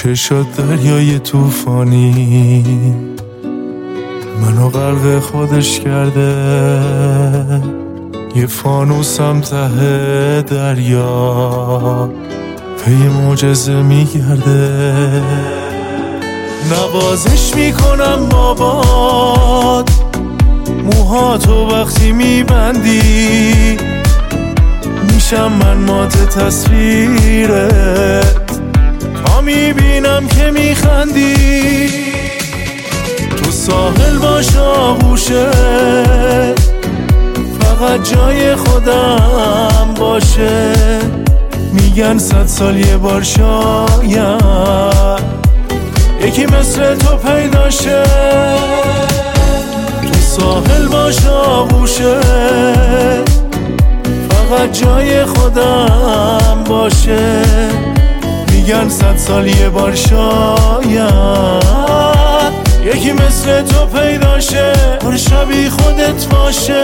چشات دریای توفانی منو غرق خودش کرده، یه فانوسم ته دریا پی معجزه میگرده. نوازش میکنم بابات، موهاتو وقتی میبندی میشم من مات تصویرت، تا میبینم که میخندی. تو ساحل باش آغوشه، فقط جای خودم باشه. میگن 100 سال یه بار شاید یکی مثل تو پیدا شه. تو ساحل باش آغوشه، فقط جای خودم باشه. میگن 100 سال یه بار شاید یکی مثل تو پیدا شه، پر شبیه خودت باشه.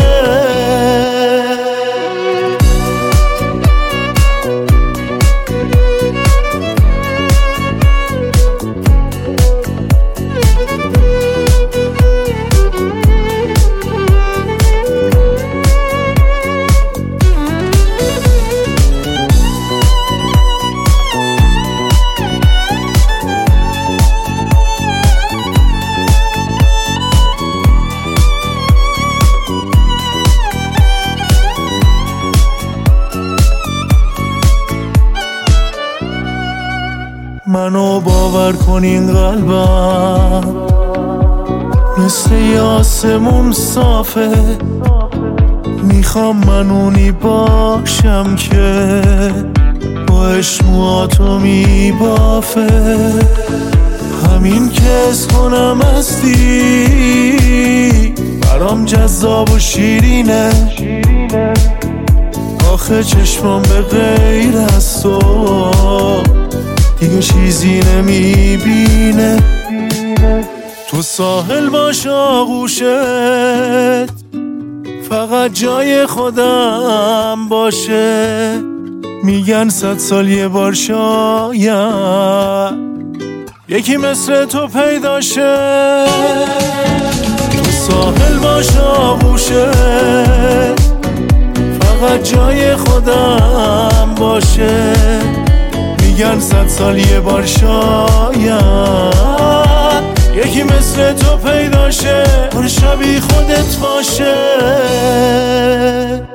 منو باور کن این قلبم مثل یه آسمون صافه، میخوام من اونی باشم که با اشمواتو میبافه. همین که از کنم هستی برام جذاب و شیرینه، آخه چشمام به غیر از تو دیگه چیزی نمیبینه. تو ساحل باش آغوشت، فقط جای خودم باشه. میگن 100 سال یه بار شاید یکی مثل تو پیدا شه. تو ساحل باش آغوشت، فقط جای خودم باشه. میگن 100 سال یه بار شاید یکی مثل تو پیدا شه، پر شبیه خودت باشه.